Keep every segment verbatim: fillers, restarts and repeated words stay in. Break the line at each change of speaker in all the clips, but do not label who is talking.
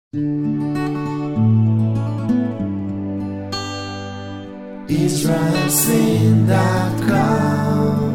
Israel Sin dot com.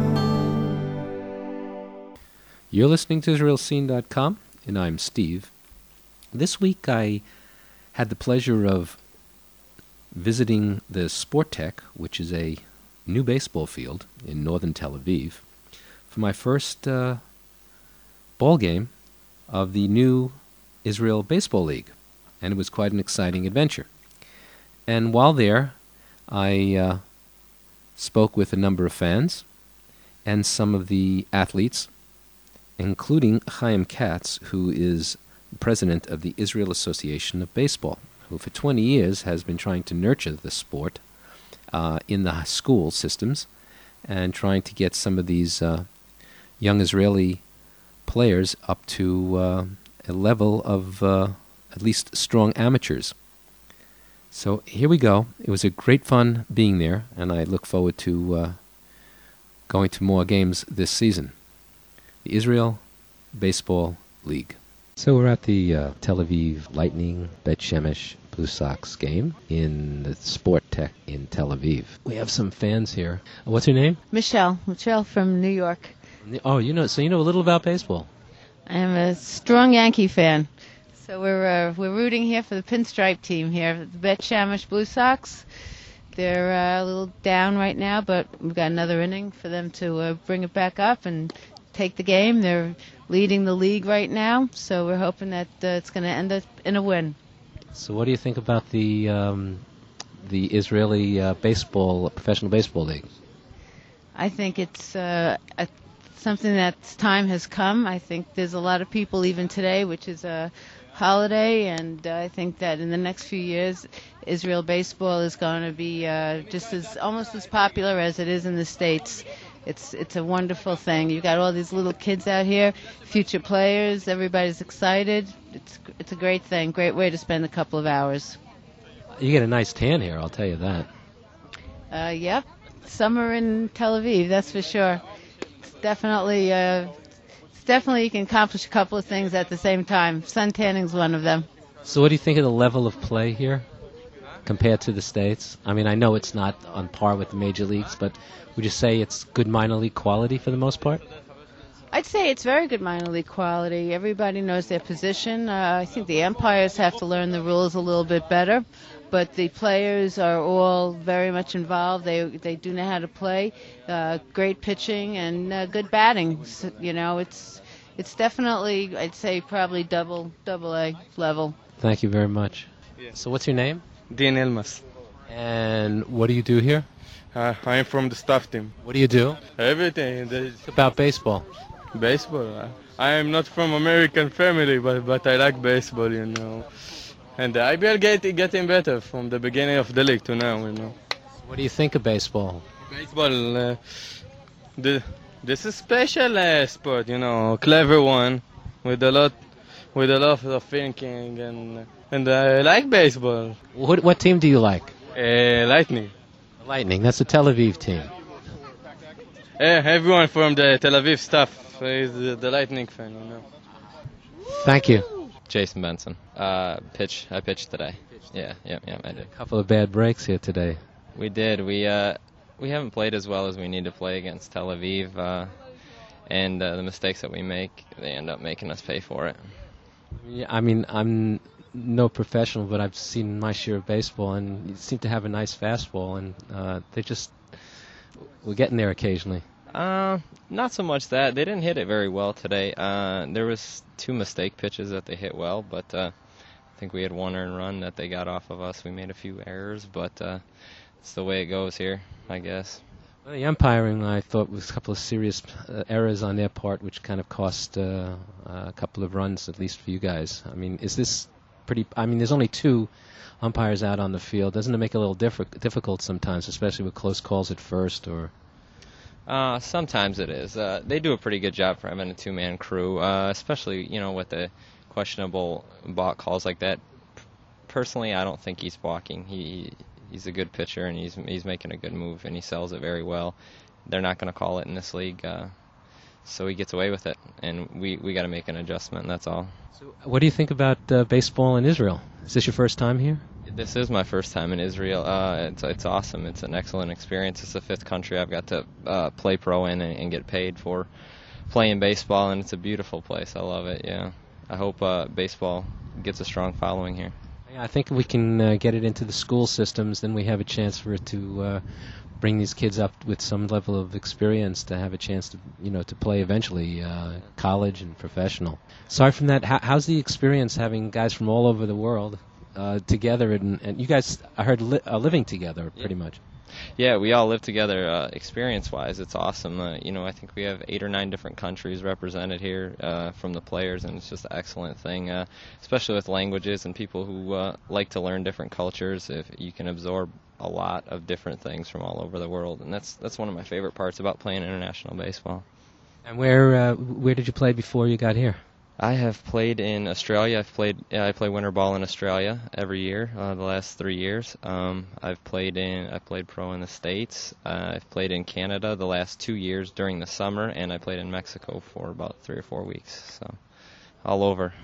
You're listening to Israel Scene dot com, and I'm Steve. This week I had the pleasure of visiting the Sportech, which is a new baseball field in northern Tel Aviv, for my first uh, ball game of the new Israel Baseball League, and it was quite an exciting adventure. And while there, I uh, spoke with a number of fans and some of the athletes, including Chaim Katz, who is president of the Israel Association of Baseball, who for twenty years has been trying to nurture the sport uh, in the school systems and trying to get some of these uh, young Israeli players up to uh, a level of uh, at least strong amateurs. So here we go. It was a great fun being there, and I look forward to uh, going to more games this season. The Israel Baseball League. So we're at the uh, Tel Aviv Lightning Bet Shemesh Blue Sox game in the Sportech in Tel Aviv. We have some fans here. What's your name?
Michelle. Michelle from New York.
Oh, you know, so you know a little about baseball.
I'm a strong Yankee fan. So we're uh, we're rooting here for the pinstripe team here, the Bet Shemesh Blue Sox. They're uh, a little down right now, but we've got another inning for them to uh, bring it back up and take the game. They're leading the league right now, so we're hoping that uh, it's going to end up in a win.
So what do you think about the um, the Israeli uh, baseball, professional baseball league?
I think it's uh, a, something that's time has come. I think there's a lot of people even today, which is a holiday, and uh, I think that in the next few years, Israel baseball is going to be uh, just as almost as popular as it is in the States. It's it's a wonderful thing. You've got all these little kids out here, future players. Everybody's excited. It's it's a great thing. Great way to spend a couple of hours.
You get a nice tan here, I'll tell you that.
Uh, yep, summer in Tel Aviv, that's for sure. It's definitely. Uh, Definitely you can accomplish a couple of things at the same time. Sun tanning's one of them.
So what do you think of the level of play here compared to the States? I mean, I know it's not on par with the major leagues, but would you say it's good minor league quality for the most part?
I'd say it's very good minor league quality. Everybody knows their position. Uh, I think the umpires have to learn the rules a little bit better, but the players are all very much involved. They they do know how to play. Uh, great pitching and uh, good batting. So, you know, it's it's definitely, I'd say, probably double double A level.
Thank you very much.
Yeah.
So what's your name?
Dean Elmas.
And what do you do here?
Uh, I'm from the staff team.
What do you do?
Everything. There's
It's about baseball.
baseball. Uh, I am not from American family, but but I like baseball, you know. And the I B L get getting better from the beginning of the league to now, you know.
What do you think of baseball?
Baseball, uh, the this is special uh, sport, you know, clever one, with a lot, with a lot of thinking, and and I like baseball.
What what team do you like?
Uh, Lightning.
Lightning. That's the Tel Aviv team.
Uh, everyone from the Tel Aviv staff is the, the Lightning fan, you know.
Thank you.
Jason Benson. Uh, pitch. I pitched today. Yeah, yeah, yeah. I did.
A couple of bad breaks here today.
We did. We uh, we haven't played as well as we need to play against Tel Aviv, uh, and uh, the mistakes that we make, they end up making us pay for it.
Yeah, I mean, I'm no professional, but I've seen my share of baseball, and you seem to have a nice fastball, and uh, they just we're getting there occasionally.
Uh, not so much that. They didn't hit it very well today. Uh, there was two mistake pitches that they hit well, but uh, I think we had one earned run that they got off of us. We made a few errors, but uh, it's the way it goes here, I guess.
Well, the umpiring, I thought, was a couple of serious uh, errors on their part, which kind of cost uh, a couple of runs, at least for you guys. I mean, is this pretty... I mean, there's only two umpires out on the field. Doesn't it make it a little diff- difficult sometimes, especially with close calls at first, or...
Uh, sometimes it is. Uh, they do a pretty good job for having a two-man crew, uh, especially, you know, with the questionable balk calls like that. P- personally, I don't think he's balking. He he's a good pitcher, and he's he's making a good move, and he sells it very well. They're not going to call it in this league, uh, so he gets away with it, and we we got to make an adjustment. That's all.
So what do you think about uh, baseball in Israel? Is this your first time here?
This is my first time in Israel. Uh, it's it's awesome. It's an excellent experience. It's the fifth country I've got to uh, play pro in and, and get paid for playing baseball, and it's a beautiful place. I love it. Yeah, I hope uh, baseball gets a strong following here.
Yeah, I think if we can uh, get it into the school systems, then we have a chance for it to uh, bring these kids up with some level of experience to have a chance to, you know, to play eventually uh, college and professional. Aside from that, how, how's the experience having guys from all over the world uh, together, and, and you guys, I heard, li- are living together pretty
Yeah.
much?
Yeah, we all live together. Uh, experience-wise, it's awesome. Uh, you know, I think we have eight or nine different countries represented here uh, from the players, and it's just an excellent thing, uh, especially with languages and people who uh, like to learn different cultures. If you can absorb a lot of different things from all over the world, and that's that's one of my favorite parts about playing international baseball.
And where uh, where did you play before you got here?
I have played in Australia. I've played. Uh, I play winter ball in Australia every year. Uh, the last three years, um, I've played in. I played pro in the States. Uh, I've played in Canada the last two years during the summer, and I played in Mexico for about three or four weeks. So, all over.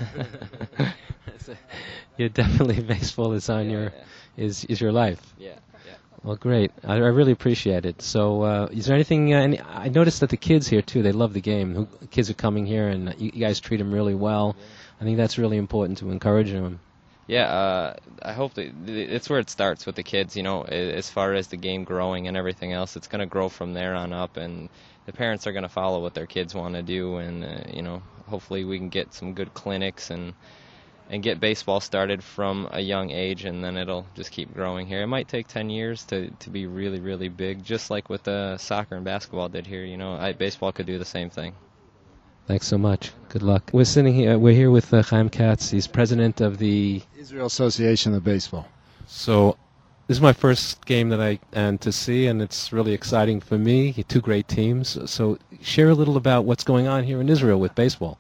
Yeah, definitely baseball is on
Yeah,
your
yeah.
is is your life.
Yeah.
Well, great. I, I really appreciate it. So, uh, is there anything? Uh, any, I noticed that the kids here too. They love the game. Who, kids are coming here, and you, you guys treat them really well. I think that's really important to encourage them.
Yeah, uh, I hope that it's where it starts with the kids. You know, as far as the game growing and everything else, it's going to grow from there on up, and the parents are going to follow what their kids want to do, and uh, you know, hopefully we can get some good clinics and. and get baseball started from a young age, and then it'll just keep growing here. It might take ten years to, to be really, really big, just like what the soccer and basketball did here. You know, I, baseball could do the same thing.
Thanks so much. Good luck. We're sitting here. We're here with uh, Chaim Katz. He's president of the
Israel Association of Baseball.
So this is my first game that I and to see, and it's really exciting for me. Two great teams. So share a little about what's going on here in Israel with baseball.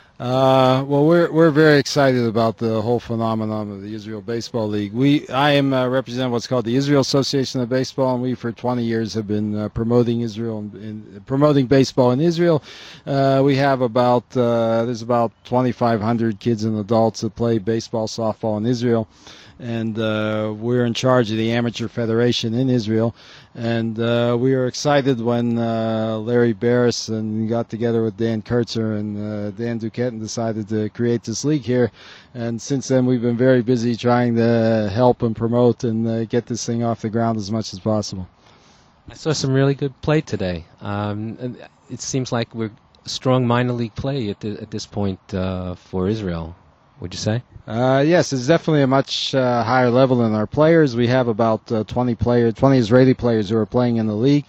Uh, well, we're we're very excited about the whole phenomenon of the Israel Baseball League. We I am uh, represent what's called the Israel Association of Baseball, and we for twenty years have been uh, promoting Israel and, and promoting baseball in Israel. Uh, we have about uh, there's about twenty-five hundred kids and adults that play baseball, softball in Israel. And uh, we're in charge of the Amateur Federation in Israel. And uh, we were excited when uh, Larry Barris and got together with Dan Kurtzer and uh, Dan Duquette and decided to create this league here. And since then, we've been very busy trying to help and promote and uh, get this thing off the ground as much as possible.
I saw some really good play today. Um, and it seems like we're strong minor league play at, the, at this point uh, for Israel. Would you say?
Uh, yes, it's definitely a much uh, higher level than our players. We have about uh, twenty players, twenty Israeli players who are playing in the league.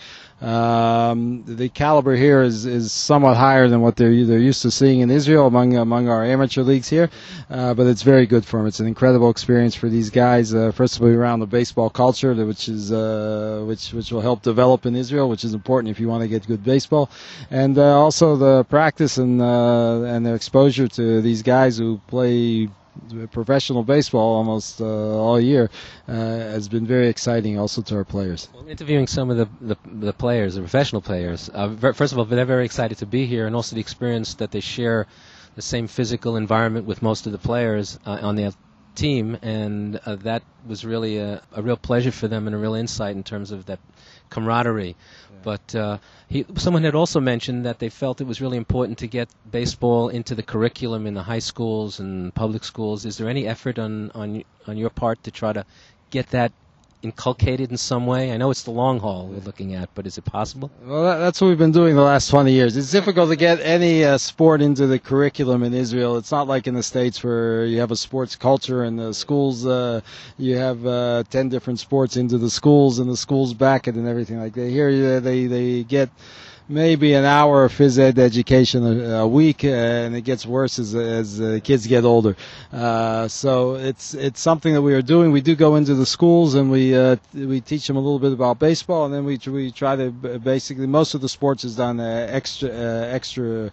Um, the caliber here is, is somewhat higher than what they're they're used to seeing in Israel among among our amateur leagues here, uh, but it's very good for them. It's an incredible experience for these guys. Uh, first of all, around the baseball culture, which is uh, which which will help develop in Israel, which is important if you want to get good baseball, and uh, also the practice and uh, and the exposure to these guys who play professional baseball almost uh, all year uh, has been very exciting also to our players.
Well, interviewing some of the, the, the players, the professional players, uh, ver- first of all, they're very excited to be here, and also the experience that they share the same physical environment with most of the players uh, on their team, and uh, that was really a, a real pleasure for them and a real insight in terms of that camaraderie. But uh, he, someone had also mentioned that they felt it was really important to get baseball into the curriculum in the high schools and public schools. Is there any effort on, on, on your part to try to get that inculcated in some way? I know it's the long haul we're looking at, but is it possible?
Well, that, that's what we've been doing the last twenty years. It's difficult to get any uh, sport into the curriculum in Israel. It's not like in the States where you have a sports culture and the schools, uh, you have uh, ten different sports into the schools and the schools back it and everything like that. Here uh, they, they get maybe an hour of phys ed education a, a week, uh, and it gets worse as as uh, kids get older. Uh, so it's it's something that we are doing. We do go into the schools and we uh, we teach them a little bit about baseball, and then we we try to basically most of the sports is done uh, extra uh, extra.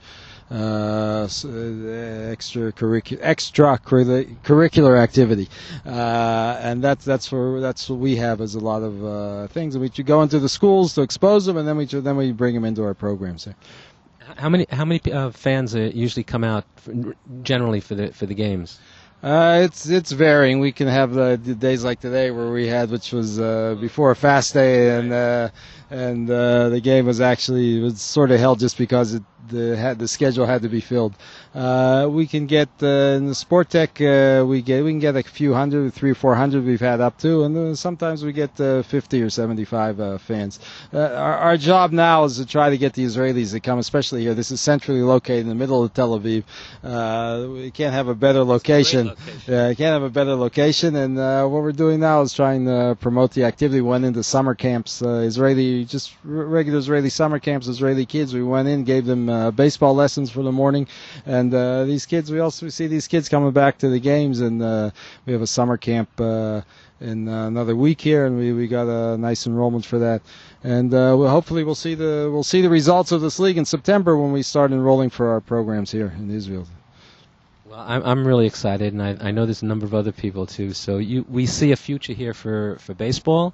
Uh, extra curricular extra curricular activity, uh, and that's that's where that's what we have as a lot of uh, things. And we go into the schools to expose them, and then we then we bring them into our programs here.
How many how many uh, fans uh, usually come out for, generally for the for the games?
Uh, it's it's varying. We can have uh, d- days like today where we had, which was uh, before a fast day, and uh, and uh, the game was actually was sort of held just because it, the had the schedule had to be filled. Uh, we can get uh, in the Sport Tech, uh, we get we can get a few hundred, three or four hundred we've had up to, and uh, sometimes we get uh, fifty or seventy-five uh, fans. Uh, our, our job now is to try to get the Israelis to come, especially here. This is centrally located in the middle of Tel Aviv. Uh, we can't have a better location.
location.
Yeah, I can't have a better location, and uh, what we're doing now is trying to promote the activity. We went into summer camps, uh, Israeli, just r- regular Israeli summer camps, Israeli kids. We went in, gave them uh, baseball lessons for the morning, and uh, these kids, we also see these kids coming back to the games, and uh, we have a summer camp uh, in uh, another week here, and we, we got a nice enrollment for that. And uh, we'll, hopefully we'll see the we'll see the results of this league in September when we start enrolling for our programs here in Israel.
Well, I'm I'm really excited, and I I know there's a number of other people too. So you we see a future here for, for baseball,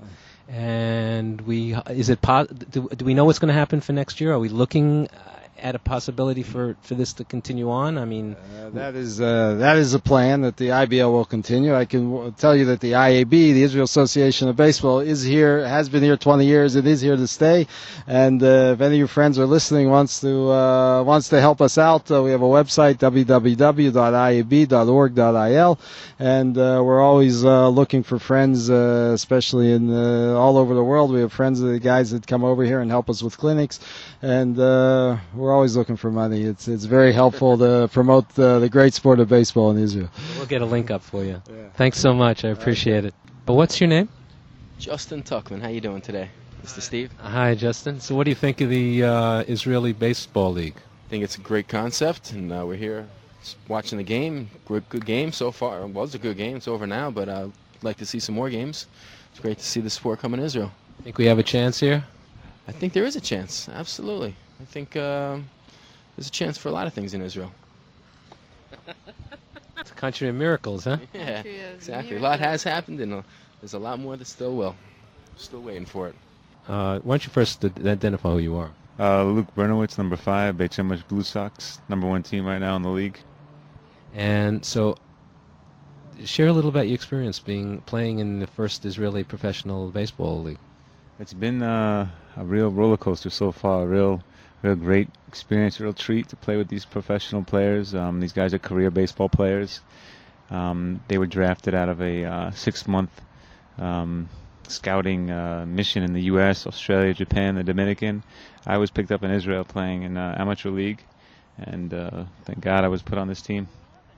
and we is it po- do, do we know what's going to happen for next year? Are we looking at a possibility for, for this to continue on? I mean,
uh, that is uh, that is a plan that the I B L will continue. I can w- tell you that the I A B, the Israel Association of Baseball, is here, has been here twenty years. It is here to stay. And uh, if any of your friends are listening, wants to uh, wants to help us out, uh, we have a website w w w dot i a b dot org dot i l, and uh, we're always uh, looking for friends, uh, especially in uh, all over the world. We have friends of the guys that come over here and help us with clinics, and uh, we're always looking for money. It's it's very helpful to promote the, the great sport of baseball in Israel.
we'll get a link up for you.
Yeah.
Thanks so much. I appreciate it. But what's your name?
Justin Tuckman, how you doing today? Mister Steve?
Hi, Justin. So what do you think of the uh, Israeli Baseball League?
I think it's a great concept, and uh, we're here s- watching the game. Good, good game so far. It was a good game. It's over now, but I'd like to see some more games. It's great to see the sport come in Israel.
Think we have a chance here?
I think there is a chance, absolutely. I think um, there's a chance for a lot of things in Israel.
It's a country of miracles, huh?
Yeah,
Country of
exactly. A lot has happened, and uh, there's a lot more that still will. Still waiting for it.
Uh, why don't you first ad- identify who you are?
Uh, Luke Bernowitz, number five, Beit Shemesh Blue Sox, number one team right now in the league.
And so, share a little about your experience being playing in the first Israeli professional baseball league.
It's been uh, a real roller coaster so far, a real, real great experience, a real treat to play with these professional players. Um, these guys are career baseball players. Um, they were drafted out of a uh, six-month um, scouting uh, mission in the U S, Australia, Japan, the Dominican. I was picked up in Israel playing in uh, amateur league, and uh, thank God I was put on this team.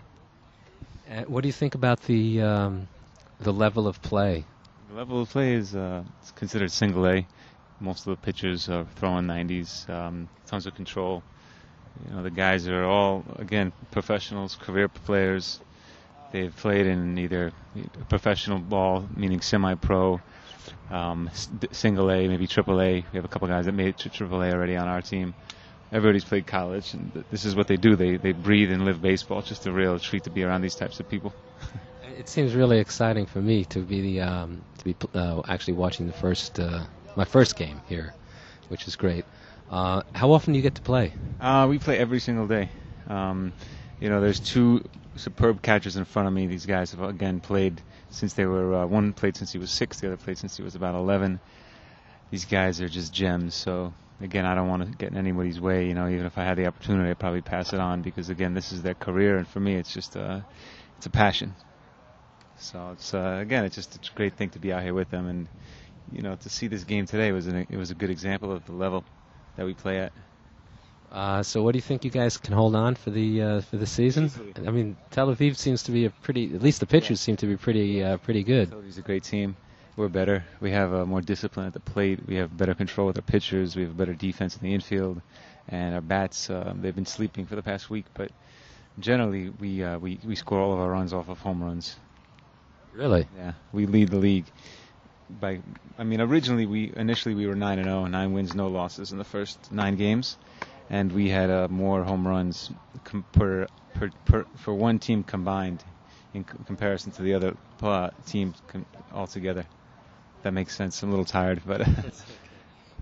Uh, what do you think about the um, the level of play?
The level of play is uh, it's considered single A. Most of the pitchers are throwing nineties, um, tons of control. You know, the guys are all, again, professionals, career players. They've played in either professional ball, meaning semi-pro, um, s- single A, maybe triple A. We have a couple guys that made it to triple A already on our team. Everybody's played college, and th- this is what they do. They they breathe and live baseball. It's just a real treat to be around these types of people.
It seems really exciting for me to be the um, to be pl- uh, actually watching the first uh, my first game here, which is great. Uh, how often do you get to play?
Uh, we play every single day. Um, you know, there's two superb catchers in front of me. These guys have, again, played since they were, uh, one played since he was six, the other played since he was about eleven. These guys are just gems. So, again, I don't want to get in anybody's way. You know, even if I had the opportunity, I'd probably pass it on because, again, this is their career. And for me, it's just uh, it's a passion. So, it's uh, again, it's just a great thing to be out here with them. And, you know, to see this game today was an, it was a good example of the level that we play at.
Uh, so what do you think you guys can hold on for the uh, for the season?
Easily.
I mean, Tel Aviv seems to be a pretty, at least the pitchers seem to be pretty uh, pretty good.
Tel Aviv's a great team. We're better. We have uh, more discipline at the plate. We have better control with our pitchers. We have better defense in the infield, and our bats. Uh, they've been sleeping for the past week, but generally we uh, we we score all of our runs off of home runs.
Really?
Yeah, we lead the league by. I mean, originally we initially we were nine and zero, nine wins, no losses in the first nine games. And we had uh, more home runs com- per, per, per for one team combined in c- comparison to the other uh, teams com- altogether. That makes sense. I'm a little tired, but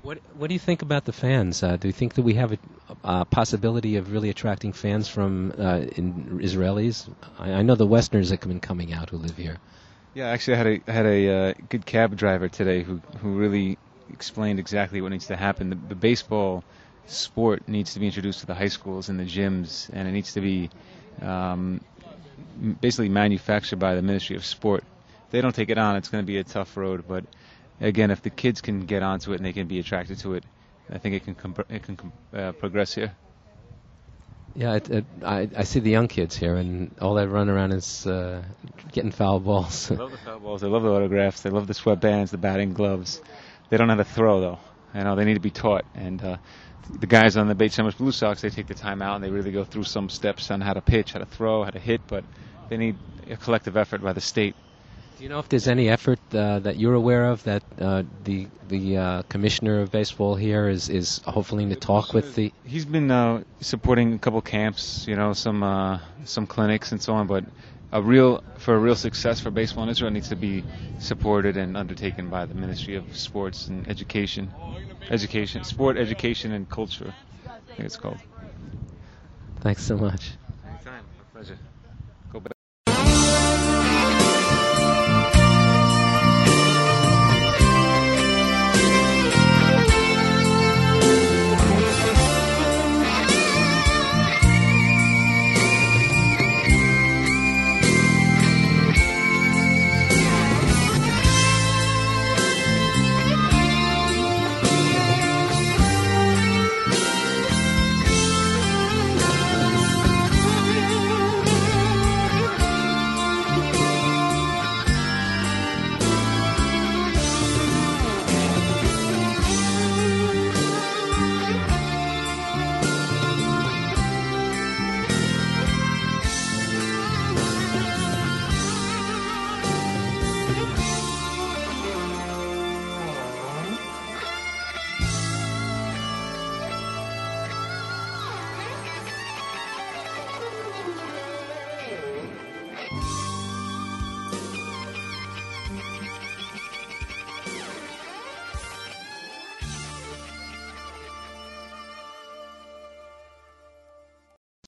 What What do you think about the fans? Uh, do you think that we have a, a possibility of really attracting fans from uh, in Israelis? I, I know the Westerners have been coming out who live here.
Yeah, actually, I had a had a uh, good cab driver today who who really explained exactly what needs to happen. The, the baseball sport needs to be introduced to the high schools and the gyms, and it needs to be um, basically manufactured by the Ministry of Sport. If they don't take it on, it's going to be a tough road. But again, if the kids can get onto it and they can be attracted to it, I think it can comp- it can uh, progress here.
Yeah, it, it, I, I see the young kids here, and all they run around is uh, getting foul balls.
They love the foul balls. They love the autographs. They love the sweatbands, the batting gloves. They don't know how to throw, though. You know, they need to be taught. And uh, the guys on the Beit Shemesh Blue Sox, they take the time out and they really go through some steps on how to pitch, how to throw, how to hit. But they need a collective effort by the state.
Do you know if there's any effort uh, that you're aware of that uh, the the uh, commissioner of baseball here is, is hopefully to talk with the?
He's been uh, supporting a couple camps, you know, some uh, some clinics and so on. But a real for a real success for baseball in Israel, it needs to be supported and undertaken by the Ministry of Sports and Education, education, sport, education, and culture. I think it's called.
Thanks so much.
Anytime, my pleasure.